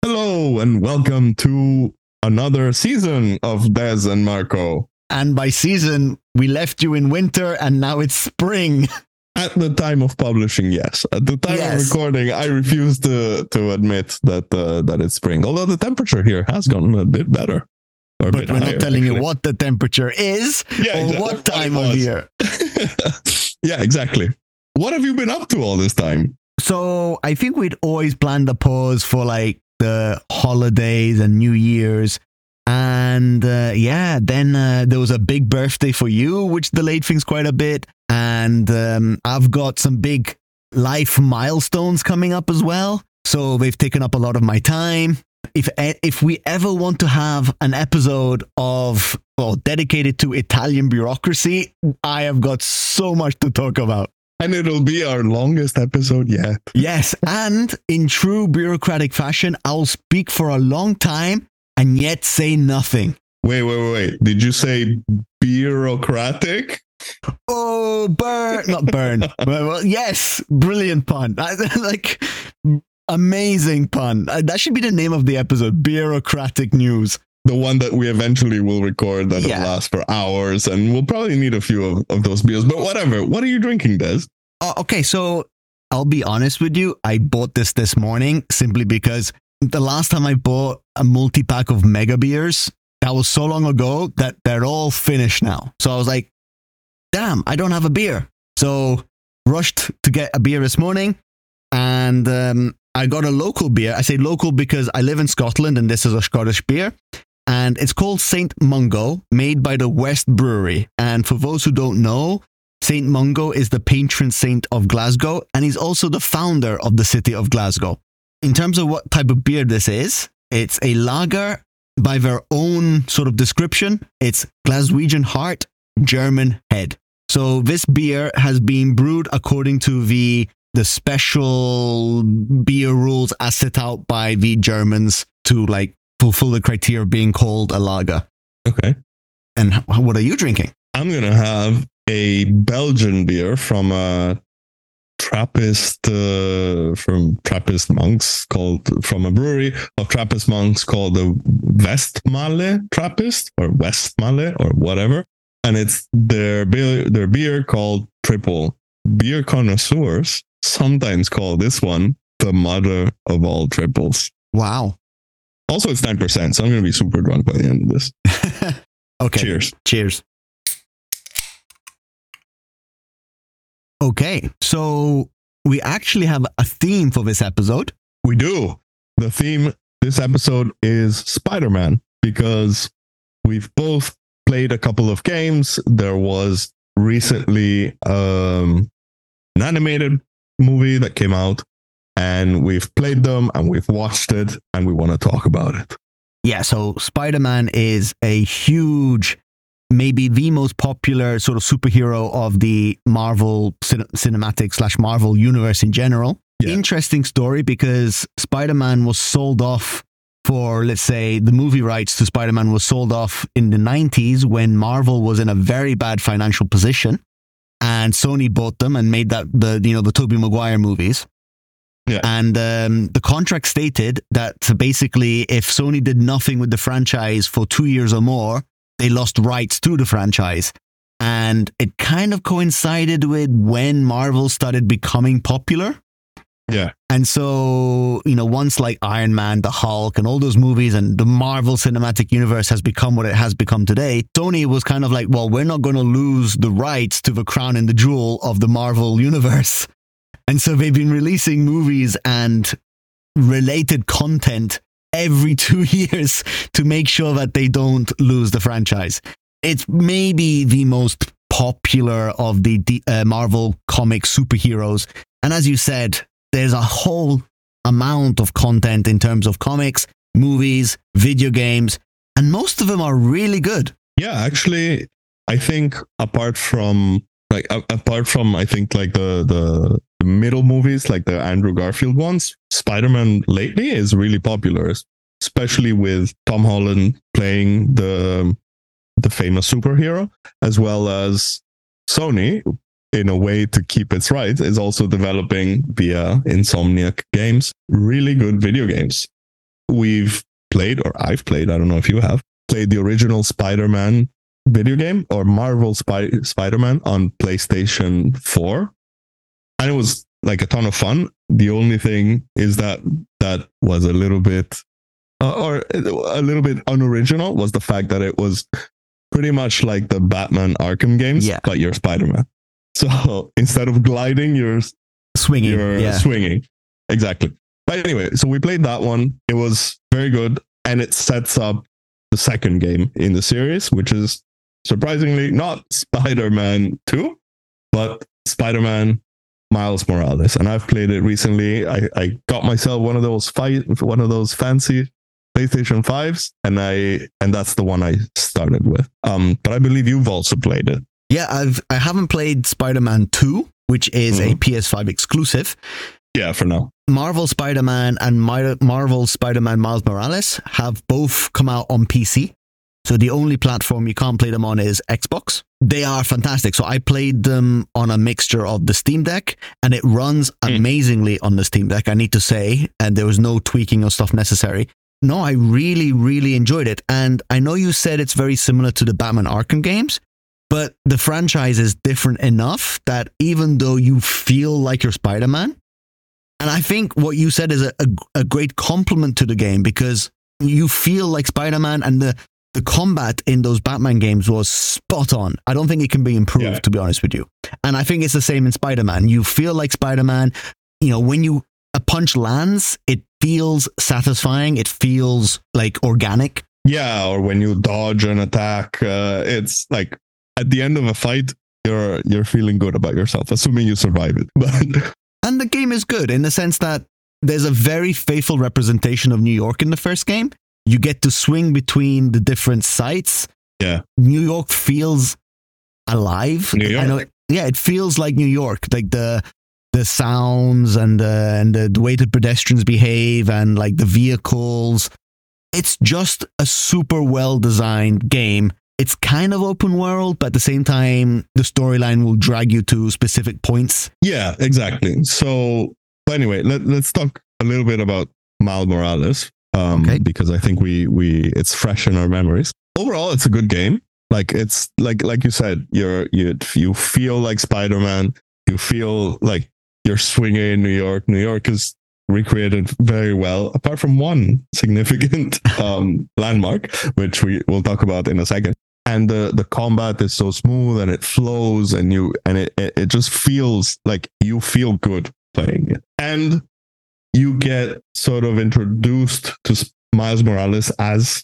Hello and welcome to another season of Des and Marco. And by season, we left you in winter and now it's spring. At the time of publishing, yes. At the time of recording, I refuse to admit that it's spring. Although the temperature here has gotten a bit better. But we're not telling you what the temperature is or what time of year. Yeah, exactly. What have you been up to all this time? So I think we'd always planned a pause for like the holidays and New Year's. And then there was a big birthday for you, which delayed things quite a bit. And I've got some big life milestones coming up as well. So they've taken up a lot of my time. If we ever want to have an episode dedicated to Italian bureaucracy, I have got so much to talk about. And it'll be our longest episode yet. Yes, and in true bureaucratic fashion, I'll speak for a long time and yet say nothing. Wait. Did you say bureaucratic? Oh, not burn. Well, yes, brilliant pun. Like, amazing pun. That should be the name of the episode, Bureaucratic News. The one that we eventually will record that'll last for hours, and we'll probably need a few of those beers, but whatever. What are you drinking, Des? Okay, so I'll be honest with you. I bought this morning simply because the last time I bought a multi-pack of mega beers, that was so long ago that they're all finished now. So I was like, damn, I don't have a beer. So rushed to get a beer this morning, and I got a local beer. I say local because I live in Scotland and this is a Scottish beer. And it's called St. Mungo, made by the West Brewery. And for those who don't know, St. Mungo is the patron saint of Glasgow, and he's also the founder of the city of Glasgow. In terms of what type of beer this is, it's a lager by their own sort of description. It's Glaswegian heart, German head. So this beer has been brewed according to the special beer rules as set out by the Germans to like fulfill the criteria of being called a lager. Okay. And what are you drinking? I'm going to have a Belgian beer from Trappist monks from a brewery of Trappist monks called the Westmalle Trappist or Westmalle or whatever. And it's their beer called Triple. Beer connoisseurs sometimes call this one the mother of all triples. Wow. Also, it's 9%, so I'm going to be super drunk by the end of this. Okay. Cheers. Okay, so we actually have a theme for this episode. We do. The theme this episode is Spider-Man, because we've both played a couple of games. There was recently an animated movie that came out, and we've played them and we've watched it and we want to talk about it. Yeah, so Spider-Man is a huge, maybe the most popular sort of superhero of the Marvel cinematic / Marvel universe in general. Yeah. Interesting story, because Spider-Man was sold off for, let's say, the movie rights to Spider-Man was sold off in the 90s when Marvel was in a very bad financial position. And Sony bought them and made the Tobey Maguire movies. Yeah. And the contract stated that basically if Sony did nothing with the franchise for 2 years or more, they lost rights to the franchise. And it kind of coincided with when Marvel started becoming popular. Yeah. And so, once like Iron Man, the Hulk, and all those movies and the Marvel Cinematic Universe has become what it has become today, Sony was kind of like, well, we're not going to lose the rights to the crown and the jewel of the Marvel Universe. And so they've been releasing movies and related content every 2 years to make sure that they don't lose the franchise. It's maybe the most popular of the Marvel comic superheroes. And as you said, there's a whole amount of content in terms of comics, movies, video games, and most of them are really good. Yeah, actually, I think apart from I think like the middle movies, like the Andrew Garfield ones, Spider-Man lately is really popular, especially with Tom Holland playing the famous superhero, as well as Sony, in a way to keep its rights, is also developing via Insomniac Games really good video games. we've played, or I've played, I don't know if you have, played the original Spider-Man video game or Marvel Spider-Man on PlayStation 4. And it was like a ton of fun. The only thing is that was a little bit unoriginal, was the fact that it was pretty much like the Batman Arkham games, but you're Spider-Man. So instead of gliding, you're swinging. Swinging. Exactly. But anyway, so we played that one. It was very good. And it sets up the second game in the series, which is surprisingly not Spider-Man 2, but Spider-Man Miles Morales. And I've played it recently. I got myself one of those fancy PlayStation 5s, and that's the one I started with. But I believe you've also played it. Yeah, I haven't played Spider-Man 2, which is a PS5 exclusive. Yeah, for now. Marvel Spider-Man and Marvel Spider-Man Miles Morales have both come out on PC. So the only platform you can't play them on is Xbox. They are fantastic. So I played them on a mixture of the Steam Deck, and it runs amazingly on the Steam Deck, I need to say, and there was no tweaking or stuff necessary. No, I really, really enjoyed it. And I know you said it's very similar to the Batman Arkham games, but the franchise is different enough that even though you feel like you're Spider-Man, and I think what you said is a great compliment to the game, because you feel like Spider-Man, and the combat in those Batman games was spot on. I don't think it can be improved, to be honest with you. And I think it's the same in Spider-Man. You feel like Spider-Man. When a punch lands, it feels satisfying. It feels like organic. Yeah, or when you dodge an attack, it's like at the end of a fight, you're feeling good about yourself, assuming you survive it. But and the game is good in the sense that there's a very faithful representation of New York in the first game. You get to swing between the different sites. Yeah. New York feels alive. New York. It feels like New York. Like the sounds and the way the pedestrians behave and like the vehicles. It's just a super well designed game. It's kind of open world, but at the same time, the storyline will drag you to specific points. Yeah, exactly. So, anyway, let's talk a little bit about Miles Morales, because I think we it's fresh in our memories. Overall, it's a good game. Like it's like you said, you feel like Spider-Man. You feel like you're swinging in New York. New York is recreated very well, apart from one significant landmark, which we will talk about in a second. And the combat is so smooth, and it flows, and it just feels like you feel good playing it. And you get sort of introduced to Miles Morales as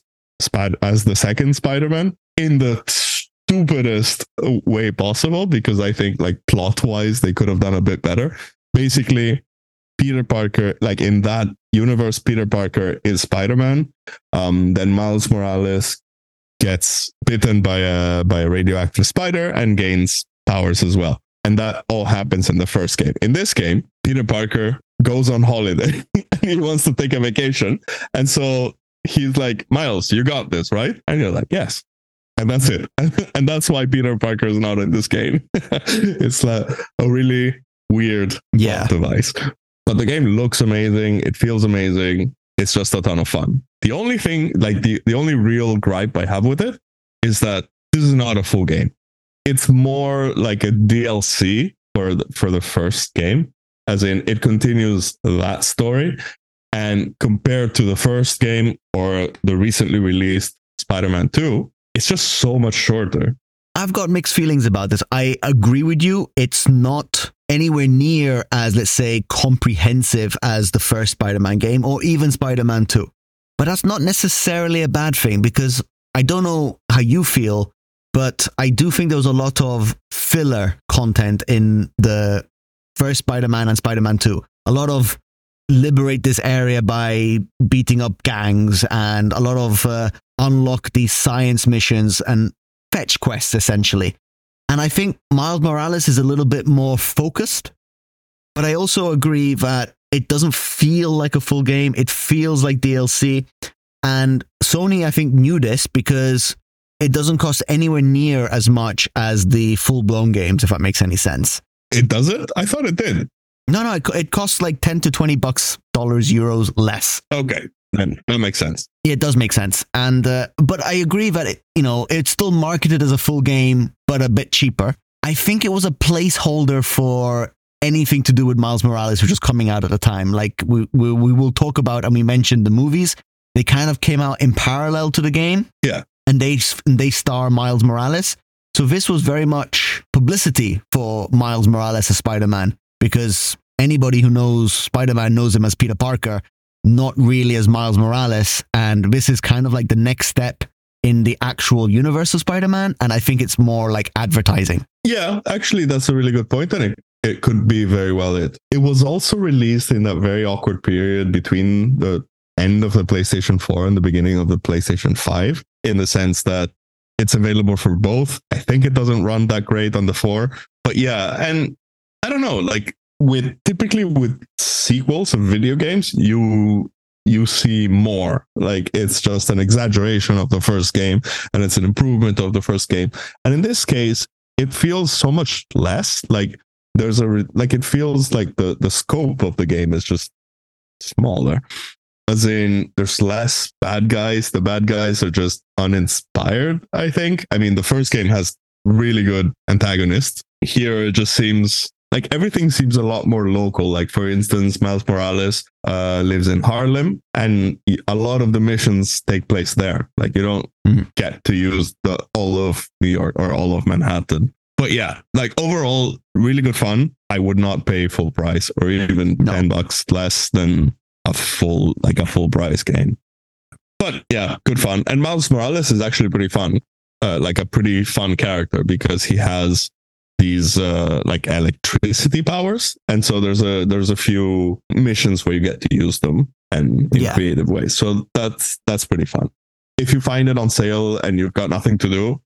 the second Spider-Man in the stupidest way possible, because I think like plot-wise they could have done a bit better. Basically, Peter Parker, like in that universe, Peter Parker is Spider-Man. Then Miles Morales gets bitten by a radioactive spider and gains powers as well. And that all happens in the first game. In this game, Peter Parker goes on holiday and he wants to take a vacation. And so he's like, Miles, you got this, right? And you're like, yes. And that's it. And that's why Peter Parker is not in this game. It's a really weird plot device. But the game looks amazing. It feels amazing. It's just a ton of fun. The only thing, like the only real gripe I have with it is that this is not a full game. It's more like a DLC for the first game, as in it continues that story. And compared to the first game or the recently released Spider-Man 2, it's just so much shorter. I've got mixed feelings about this. I agree with you. It's not anywhere near as, let's say, comprehensive as the first Spider-Man game or even Spider-Man 2. But that's not necessarily a bad thing, because I don't know how you feel, but I do think there was a lot of filler content in the first Spider-Man and Spider-Man 2. A lot of liberate this area by beating up gangs, and a lot of unlock these science missions and fetch quests, essentially. And I think Miles Morales is a little bit more focused, but I also agree that it doesn't feel like a full game. It feels like DLC. And Sony, I think, knew this because it doesn't cost anywhere near as much as the full-blown games, if that makes any sense. It doesn't? I thought it did. No, it costs like $10 to $20 euros less. Okay, then that makes sense. It does make sense, and but I agree that it's still marketed as a full game, but a bit cheaper. I think it was a placeholder for anything to do with Miles Morales, which was coming out at the time. Like we will talk about, and we mentioned the movies. They kind of came out in parallel to the game. Yeah, and they star Miles Morales. So this was very much publicity for Miles Morales as Spider-Man, because anybody who knows Spider-Man knows him as Peter Parker, not really as Miles Morales. And this is kind of like the next step in the actual universe of Spider-Man. And I think it's more like advertising. Yeah, actually, that's a really good point. And it could be very well it. It was also released in that very awkward period between the end of the PlayStation 4 and the beginning of the PlayStation 5, in the sense that it's available for both. I think it doesn't run that great on the 4. But yeah, and I don't know, like typically with sequels of video games, you see more. Like it's just an exaggeration of the first game, and it's an improvement of the first game. And in this case, it feels so much less. Like there's it feels like the scope of the game is just smaller. As in, there's less bad guys. The bad guys are just uninspired, I think. I mean, the first game has really good antagonists. Here, it just seems like everything seems a lot more local. Like, for instance, Miles Morales lives in Harlem, and a lot of the missions take place there. Like, you don't get to use all of New York or all of Manhattan. But yeah, like overall, really good fun. I would not pay full price or even $10 less than a full price game. But yeah, good fun. And Miles Morales is actually pretty fun, like a pretty fun character, because he has these like electricity powers, and so there's a few missions where you get to use them and in creative ways. So that's pretty fun. If you find it on sale and you've got nothing to do,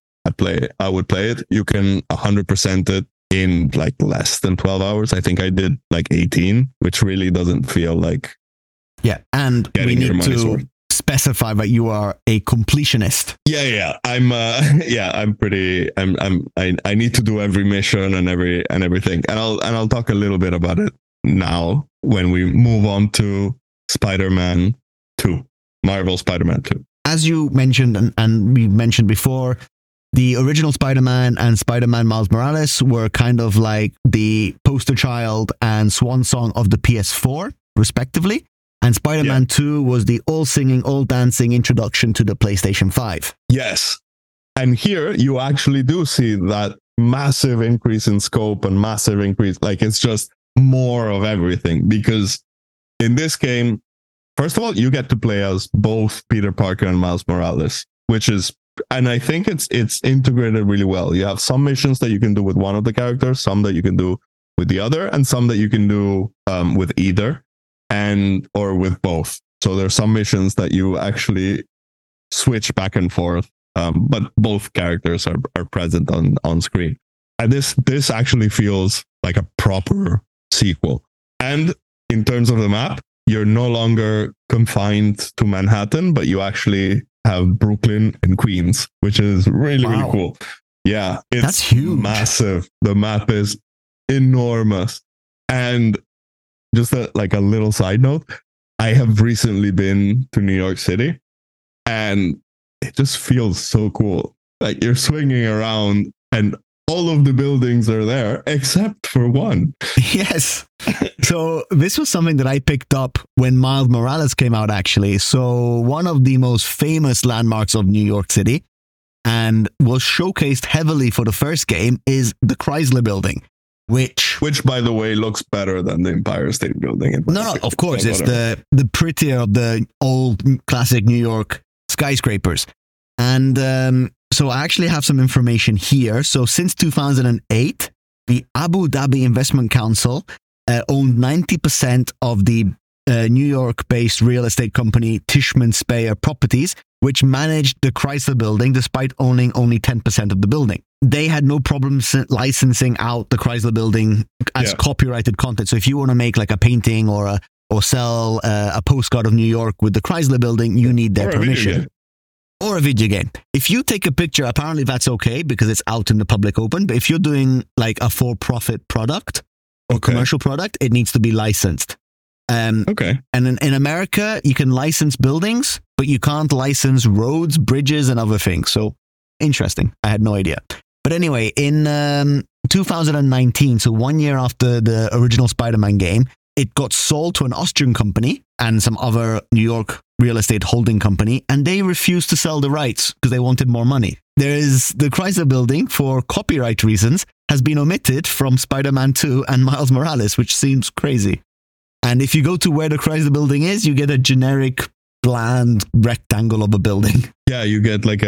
I would play it. You can 100% it in like less than 12 hours. I think I did like 18, which really doesn't feel like. Yeah, and we need to specify that you are a completionist. Yeah. I'm pretty. I need to do every mission and everything, and I'll talk a little bit about it now when we move on to Spider-Man 2, Marvel Spider-Man 2. As you mentioned, and we mentioned before, the original Spider-Man and Spider-Man Miles Morales were kind of like the poster child and swan song of the PS4, respectively. And Spider-Man 2 was the all-singing, all-dancing introduction to the PlayStation 5. Yes. And here you actually do see that massive increase in scope and massive increase. Like, it's just more of everything. Because in this game, first of all, you get to play as both Peter Parker and Miles Morales, which is, and I think it's integrated really well. You have some missions that you can do with one of the characters, some that you can do with the other, and some that you can do with either. Or with both. So there's some missions that you actually switch back and forth, but both characters are present on screen. And this actually feels like a proper sequel. And in terms of the map, you're no longer confined to Manhattan, but you actually have Brooklyn and Queens, which is really, really cool. Yeah, that's huge. Massive. The map is enormous. And just a little side note, I have recently been to New York City, and it just feels so cool. Like, you're swinging around and all of the buildings are there except for one. Yes. So this was something that I picked up when Miles Morales came out, actually. So one of the most famous landmarks of New York City, and was showcased heavily for the first game, is the Chrysler Building. Which, by the way, looks better than the Empire State Building. No, of course. It's the prettier of the old classic New York skyscrapers. And so I actually have some information here. So since 2008, the Abu Dhabi Investment Council owned 90% of the New York-based real estate company Tishman Speyer Properties, which managed the Chrysler Building despite owning only 10% of the building. They had no problem licensing out the Chrysler Building as copyrighted content. So if you want to make like a painting or sell a postcard of New York with the Chrysler Building, you need their permission. Or a video game. If you take a picture, apparently that's okay because it's out in the public open. But if you're doing like a for-profit product, or Okay. commercial product, it needs to be licensed. Okay. And in America, you can license buildings, but you can't license roads, bridges, and other things. So interesting. I had no idea. But anyway, in 2019, so 1 year after the original Spider-Man game, it got sold to an Austrian company and some other New York real estate holding company, and they refused to sell the rights because they wanted more money. There is the Chrysler Building, for copyright reasons, has been omitted from Spider-Man 2 and Miles Morales, which seems crazy. And if you go to where the Chrysler Building is, you get a generic, bland rectangle of a building. Yeah, you get like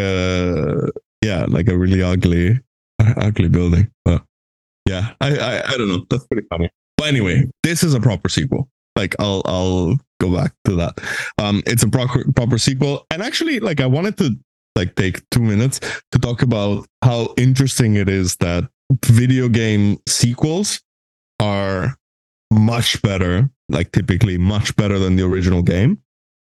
a really ugly building. But yeah, I don't know. That's pretty funny. But anyway, this is a proper sequel. Like I'll go back to that. It's a proper sequel, and actually, like I wanted to like take 2 minutes to talk about how interesting it is that video game sequels are much better, like typically much better than the original game,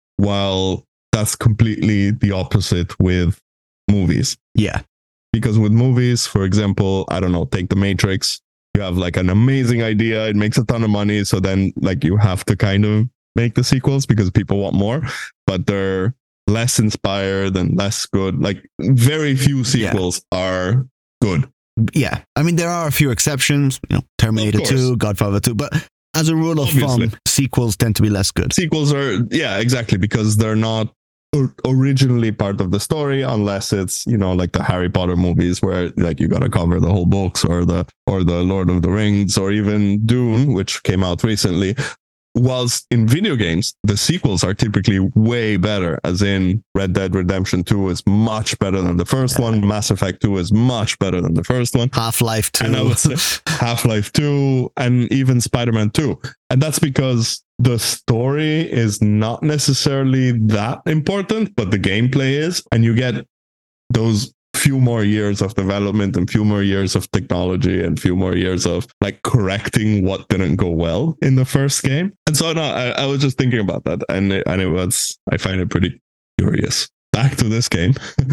while that's completely the opposite with movies. Yeah. Because with movies, for example, I don't know, take The Matrix, you have like an amazing idea, it makes a ton of money, so then like you have to kind of make the sequels because people want more, but they're less inspired and less good. Like very few sequels are good. Yeah. I mean, there are a few exceptions, Terminator 2, Godfather 2, but as a rule of thumb, sequels tend to be less good. Sequels are, yeah, exactly, because they're not originally part of the story, unless it's like the Harry Potter movies where like you got to cover the whole books, or the Lord of the Rings, or even Dune, which came out recently. Whilst in video games, the sequels are typically way better, as in Red Dead Redemption 2 is much better than the first one. Mass Effect 2 is much better than the first one. Half-Life 2. And I would say Half-Life 2 and even Spider-Man 2. And that's because the story is not necessarily that important, but the gameplay is. And you get those few more years of development and few more years of technology and few more years of like correcting what didn't go well in the first game. And so no, I was just thinking about that, and it was, I find it pretty curious. Back to this game.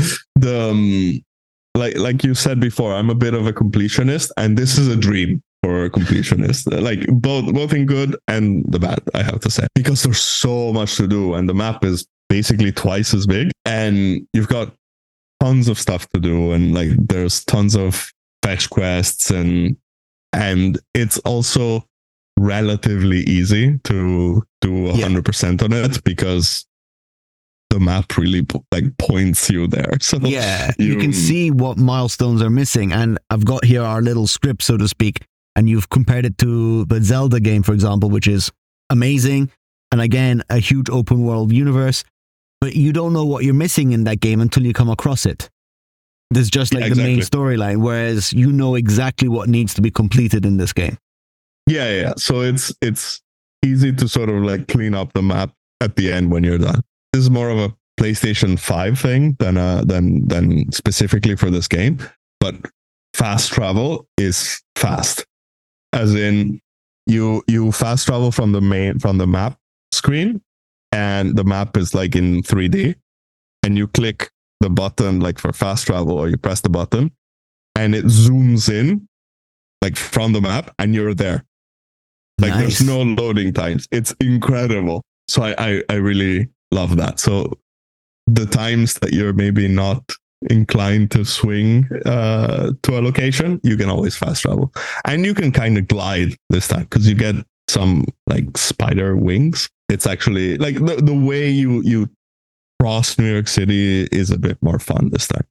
Like you said before, I'm a bit of a completionist, and this is a dream for a completionist. Like both in good and the bad, I have to say, because there's so much to do, and the map is basically twice as big, and you've got tons of stuff to do, and like there's tons of fetch quests, and it's also relatively easy to do 100% on it, because the map really like points you there. So yeah, you can see what milestones are missing. And I've got here our little script, so to speak, and you've compared it to the Zelda game, for example, which is amazing, and again, a huge open world universe. But you don't know what you're missing in that game until you come across it. There's just like the main storyline, whereas you know exactly what needs to be completed in this game. Yeah. So it's easy to sort of like clean up the map at the end when you're done. This is more of a PlayStation 5 thing than specifically for this game. But fast travel is fast, as in you fast travel from the map screen. And the map is like in 3D, and you click the button like for fast travel, or you press the button and it zooms in like from the map, and you're there. Like There's no loading times. It's incredible. So I really love that. So the times that you're maybe not inclined to swing to a location, you can always fast travel, and you can kind of glide this time because you get some like spider wings. It's actually like the way you cross New York City is a bit more fun this time.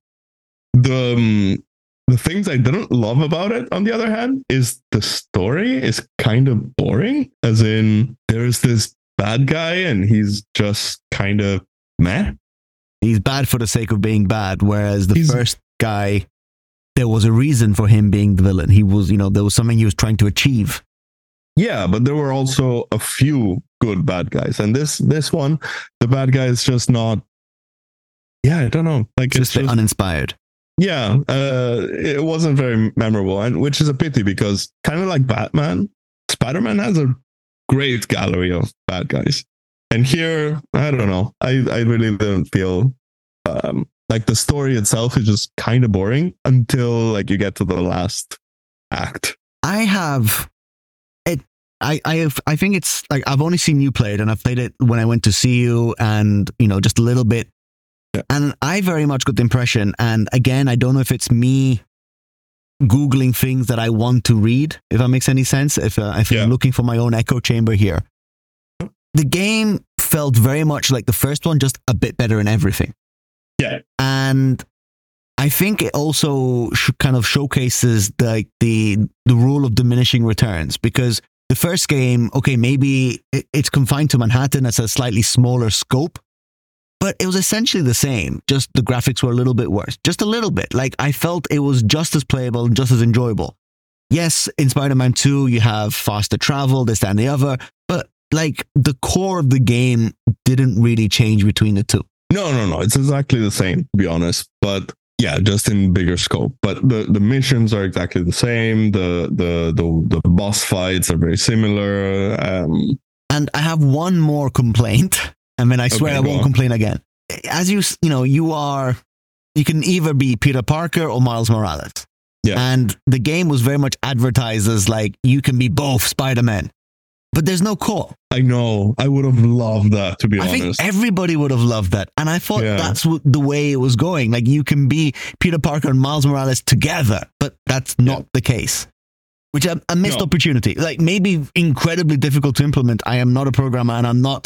The things I didn't love about it, on the other hand, is the story is kind of boring, as in there's this bad guy and he's just kind of meh. He's bad for the sake of being bad, whereas the first guy, there was a reason for him being the villain. He was, there was something he was trying to achieve. Yeah, but there were also a few good bad guys, and this one, the bad guy is just not. Yeah, I don't know. Like it's just uninspired. Yeah, it wasn't very memorable, and which is a pity, because kind of like Batman, Spider-Man has a great gallery of bad guys, and here I don't know. I really didn't feel like the story itself is just kind of boring until like you get to the last act. I think it's like I've only seen you play it, and I've played it when I went to see you, and just a little bit. Yeah. And I very much got the impression, and again, I don't know if it's me Googling things that I want to read, if that makes any sense. If I'm looking for my own echo chamber here, the game felt very much like the first one, just a bit better in everything. Yeah, and I think it also kind of showcases the rule of diminishing returns, because the first game, okay, maybe it's confined to Manhattan. It's a slightly smaller scope, but it was essentially the same. Just the graphics were a little bit worse, just a little bit. Like, I felt it was just as playable and just as enjoyable. Yes, in Spider-Man 2, you have faster travel, this, that, and the other, but like the core of the game didn't really change between the two. No. It's exactly the same, to be honest. But yeah, just in bigger scope. But the missions are exactly the same. The boss fights are very similar. And I have one more complaint. I mean, I swear I won't complain again. As you can either be Peter Parker or Miles Morales. Yeah. And the game was very much advertised as like, you can be both Spider-Man. But there's no core. I know. I would have loved that, to be honest. I think everybody would have loved that. And I thought that's the way it was going. Like, you can be Peter Parker and Miles Morales together, but that's not the case. Which a missed opportunity. Like, maybe incredibly difficult to implement. I am not a programmer, and I'm not,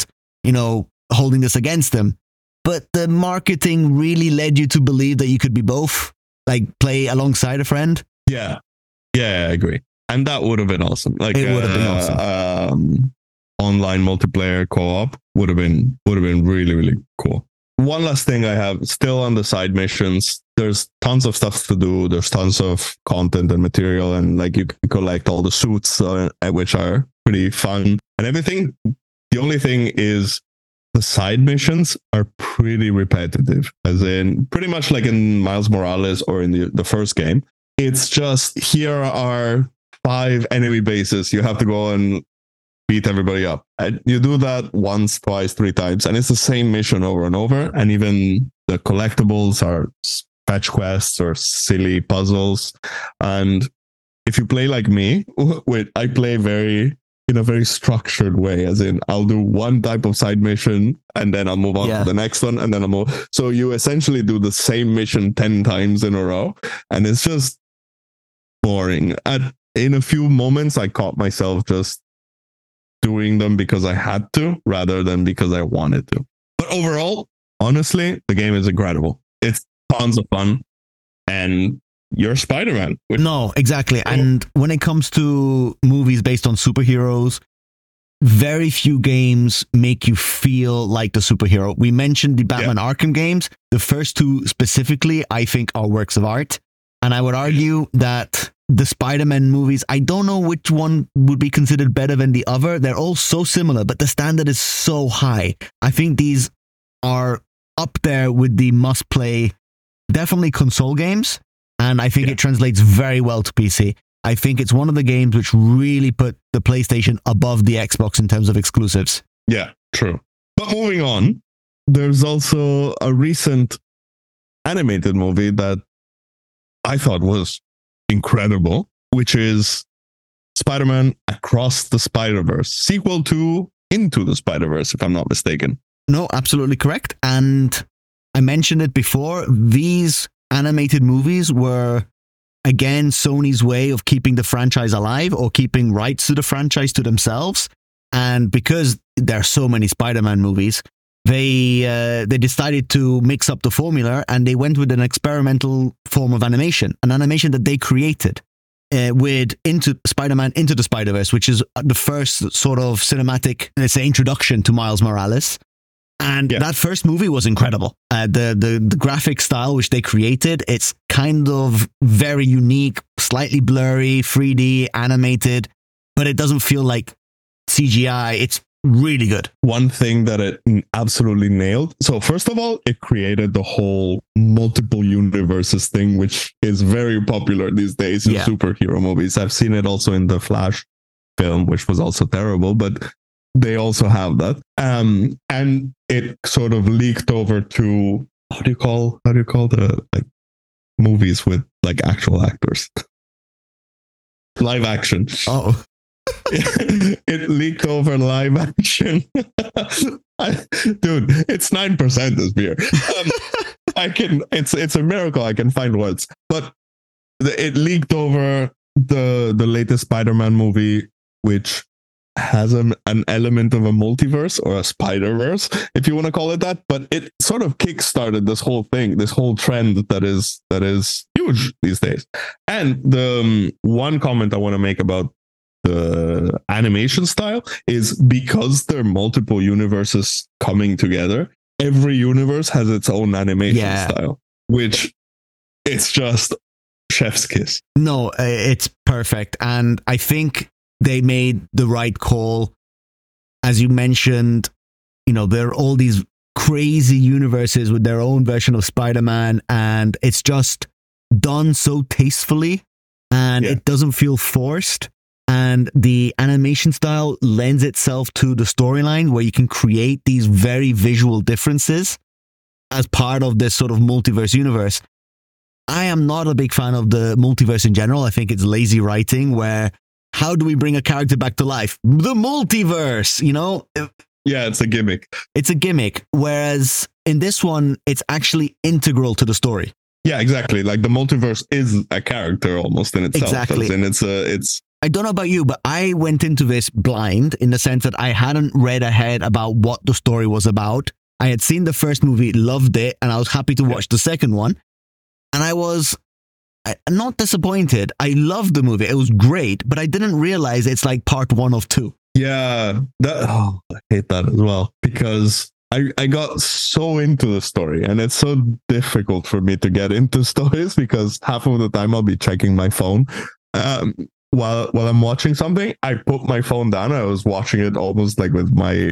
holding this against them. But the marketing really led you to believe that you could be both, like play alongside a friend. Yeah, I agree. And that would have been awesome. Like, it would have been awesome. Online multiplayer co-op would have been really, really cool. One last thing I have still on the side missions. There's tons of stuff to do. There's tons of content and material, and like you can collect all the suits, which are pretty fun and everything. The only thing is the side missions are pretty repetitive, as in pretty much like in Miles Morales or in the first game. It's just, here are 5 enemy bases. You have to go and beat everybody up. And you do that once, twice, 3 times, and it's the same mission over and over. And even the collectibles are fetch quests or silly puzzles. And if you play like me, I play in a very structured way, as in I'll do one type of side mission and then I'll move on to the next one, and then I'll move. So you essentially do the same mission 10 times in a row, and it's just boring. In a few moments, I caught myself just doing them because I had to, rather than because I wanted to. But overall, honestly, the game is incredible. It's tons of fun, and you're Spider-Man. No, exactly. And when it comes to movies based on superheroes, very few games make you feel like the superhero. We mentioned the Batman Arkham games. The first 2 specifically, I think, are works of art. And I would argue that the Spider-Man movies, I don't know which one would be considered better than the other. They're all so similar, but the standard is so high. I think these are up there with the must-play, definitely console games. And I think it translates very well to PC. I think it's one of the games which really put the PlayStation above the Xbox in terms of exclusives. Yeah, true. But moving on, there's also a recent animated movie that I thought was incredible, which is Spider-Man Across the Spider-Verse, sequel to Into the Spider-Verse, if I'm not mistaken. No, absolutely correct. And I mentioned it before, these animated movies were, again, Sony's way of keeping the franchise alive, or keeping rights to the franchise to themselves. And because there are so many Spider-Man movies, they decided to mix up the formula, and they went with an experimental form of animation, an animation that they created with Spider-Man Into the Spider-Verse, which is the first sort of cinematic, let's say, introduction to Miles Morales. And that first movie was incredible. The graphic style which they created, it's kind of very unique, slightly blurry, 3D, animated, but it doesn't feel like CGI. It's really good. One thing that it absolutely nailed. So first of all, it created the whole multiple universes thing, which is very popular these days in superhero movies. I've seen it also in the Flash film, which was also terrible, but they also have that. And it sort of leaked over to, how do you call the like movies with like actual actors? Live action. Oh. it leaked over live action. Dude, it's 9% this beer. It's a miracle I can find words. But it leaked over the latest Spider-Man movie, which has an element of a multiverse or a Spider-Verse, if you want to call it that. But it sort of kickstarted this whole thing, this whole trend that is huge these days. And the one comment I want to make about the animation style is because there are multiple universes coming together, every universe has its own animation style, which it's just chef's kiss. No, it's perfect. And I think they made the right call. As you mentioned, there are all these crazy universes with their own version of Spider-Man, and it's just done so tastefully, and it doesn't feel forced. And the animation style lends itself to the storyline where you can create these very visual differences as part of this sort of multiverse universe. I am not a big fan of the multiverse in general. I think it's lazy writing where, how do we bring a character back to life? The multiverse, Yeah, it's a gimmick. It's a gimmick. Whereas in this one, it's actually integral to the story. Yeah, exactly. Like the multiverse is a character almost in itself. Exactly. And it's I don't know about you, but I went into this blind in the sense that I hadn't read ahead about what the story was about. I had seen the first movie, loved it, and I was happy to watch the second one. And I was not disappointed. I loved the movie. It was great, but I didn't realize it's like part 1 of 2. Yeah, I hate that as well, because I got so into the story, and it's so difficult for me to get into stories because half of the time I'll be checking my phone. While I'm watching something, I put my phone down. I was watching it almost like with my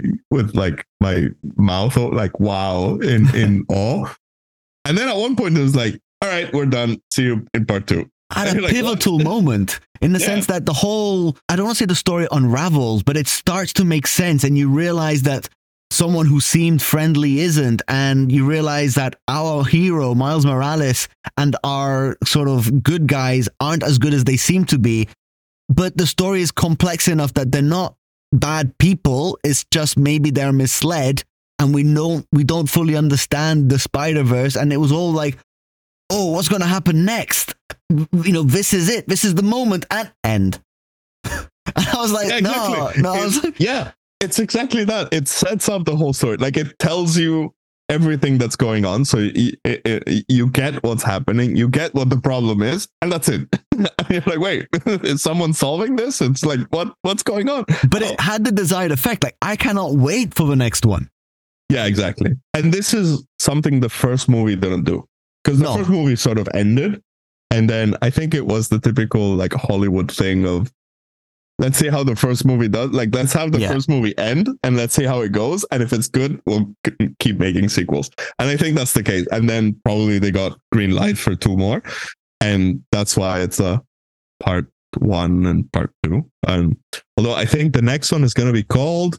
mouth like wow in awe. And then at one point it was like, all right, we're done. See you in part 2. At a pivotal moment in the sense that the whole, I don't want to say the story unravels, but it starts to make sense, and you realize that someone who seemed friendly isn't, and you realize that our hero, Miles Morales, and our sort of good guys aren't as good as they seem to be. But the story is complex enough that they're not bad people. It's just maybe they're misled, and we don't fully understand the Spider-Verse. And it was all like, oh, what's going to happen next? This is it. This is the moment, and end. And I was like, yeah, it's exactly that. It sets up the whole story. Like it tells you everything that's going on. So you get what's happening. You get what the problem is. And that's it. And you're like, wait, is someone solving this? It's like, what's going on? But it had the desired effect. Like, I cannot wait for the next one. Yeah, exactly. And this is something the first movie didn't do. Because the first movie sort of ended. And then I think it was the typical like Hollywood thing of, let's see how the first movie does. Like, let's have the first movie end and let's see how it goes. And if it's good, we'll keep making sequels. And I think that's the case. And then probably they got green light for 2 more. And that's why it's a part 1 and part 2. And although I think the next one is going to be called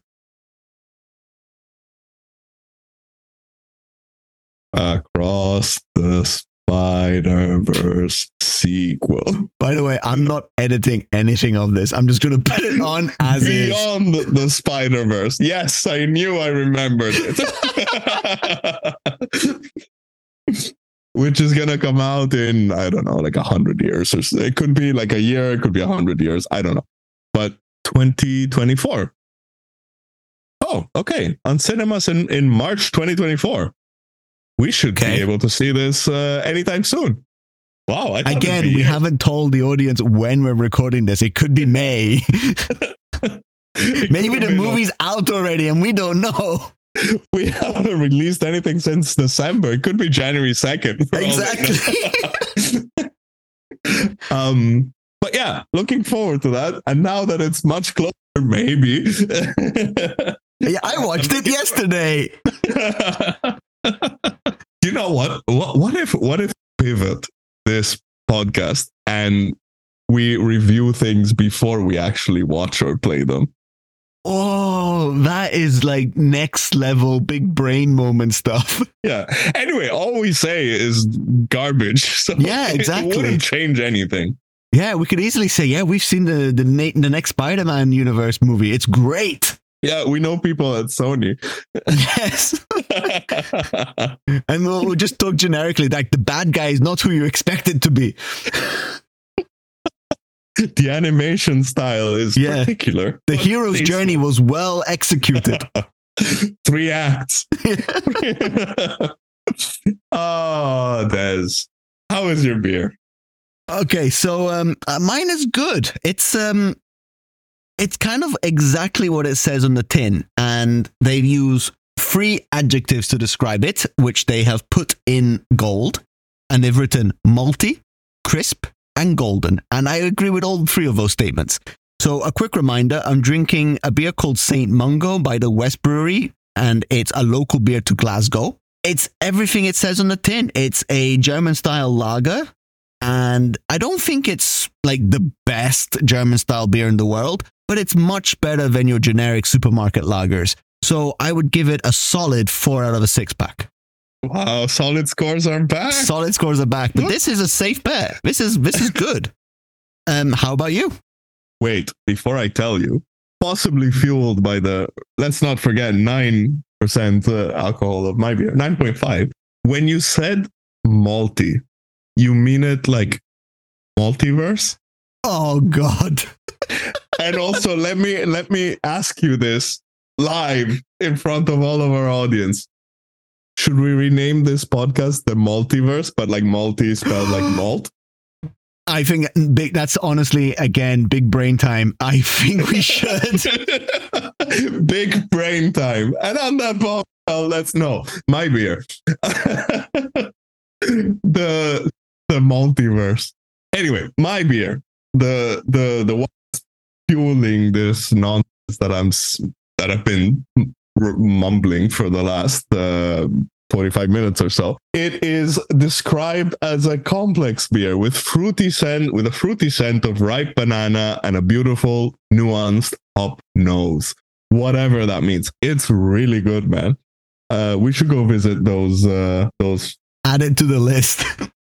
Across the Spider-Verse sequel. By the way, I'm not editing anything of this. I'm just going to put it on as is. Beyond the Spider-Verse. Yes, I knew I remembered it. Which is going to come out in, I don't know, like 100 years. Or so. It could be like a year. It could be 100 years. I don't know. But 2024. Oh, okay. On cinemas in March 2024. We should be able to see this anytime soon. Wow. Again, we haven't told the audience when we're recording this. It could be May. Maybe the movie's out already and we don't know. We haven't released anything since December. It could be January 2nd. Exactly. But yeah, looking forward to that. And now that it's much closer, maybe. Yeah, I watched it yesterday. You know what? What if pivot this podcast and we review things before we actually watch or play them? Oh, that is like next level big brain moment stuff. Yeah. Anyway, all we say is garbage. So yeah, exactly. It wouldn't change anything. Yeah, we could easily say, yeah, we've seen the next Spider-Man universe movie. It's great. Yeah, we know people at Sony. Yes. And we'll just talk generically, like the bad guy is not who you expect it to be. The animation style is particular. The hero's journey was well executed. 3 acts. Oh, Des. How is your beer? Okay, so mine is good. It's kind of exactly what it says on the tin, and they use 3 adjectives to describe it, which they have put in gold, and they've written malty, crisp, and golden. And I agree with all 3 of those statements. So a quick reminder, I'm drinking a beer called St. Mungo by the West Brewery, and it's a local beer to Glasgow. It's everything it says on the tin. It's a German-style lager, and I don't think it's like the best German-style beer in the world, but it's much better than your generic supermarket lagers. So I would give it a solid 4 out of a 6-pack. Wow, solid scores are back. Solid scores are back, but this is a safe bet. This is good. How about you? Wait, before I tell you, possibly fueled by the, let's not forget, 9% alcohol of my beer, 9.5. When you said malty, you mean it like multiverse? Oh God. And also let me ask you this live in front of all of our audience. Should we rename this podcast the Multiverse, but like multi spelled like malt? I think that's honestly, again, big brain time. I think we should. Big brain time. And on that podcast, let's know. My beer. The multiverse. Anyway, my beer. The one fueling this nonsense that I've been mumbling for the last 45 minutes or so. It is described as a complex beer with a fruity scent of ripe banana and a beautiful nuanced hop nose. Whatever that means. It's really good, man. We should go visit those. Add it to the list.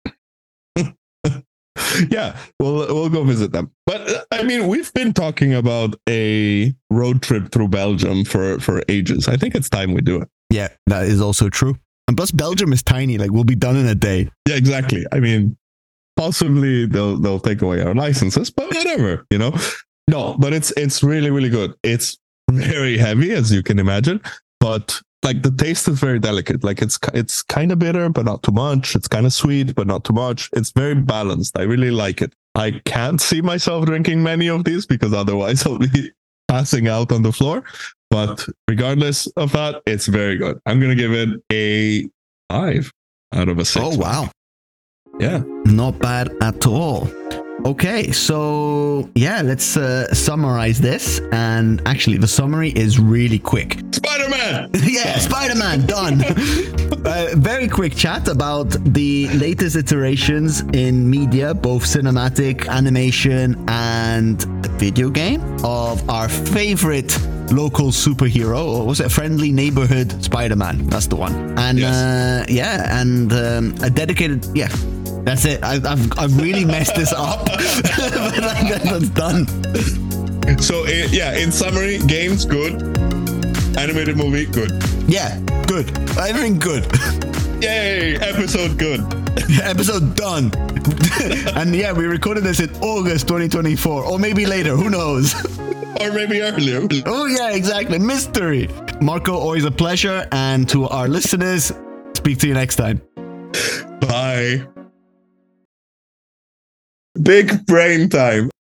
Yeah, we'll go visit them. But I mean, we've been talking about a road trip through Belgium for ages. I think it's time we do it. Yeah, that is also true. And plus, Belgium is tiny. Like, we'll be done in a day. Yeah, exactly. I mean, possibly they'll take away our licenses, but whatever, you know. No, but it's really, really good. It's very heavy, as you can imagine, but like the taste is very delicate. Like it's kind of bitter, but not too much. It's kind of sweet, but not too much. It's very balanced. I really like it. I can't see myself drinking many of these because otherwise I'll be passing out on the floor. But regardless of that, it's very good. I'm going to give it a 5 out of a 6. Oh, wow. Yeah. Not bad at all. Okay, so yeah, let's summarize this. And actually, the summary is really quick. Spider-Man! Yeah, Spider-Man, done. Very quick chat about the latest iterations in media, both cinematic, animation, and video game, of our favorite local superhero, or was it Friendly Neighborhood Spider-Man? That's the one. And yes. A dedicated, that's it. I've really messed this up, but that's done. So in summary, games good, animated movie good. Yeah, good. Everything good. Yay! Episode good. Episode done. And yeah, we recorded this in August 2024, or maybe later. Who knows? Or maybe earlier. Oh yeah, exactly. Mystery. Marco, always a pleasure. And to our listeners, speak to you next time. Bye. Big brain time.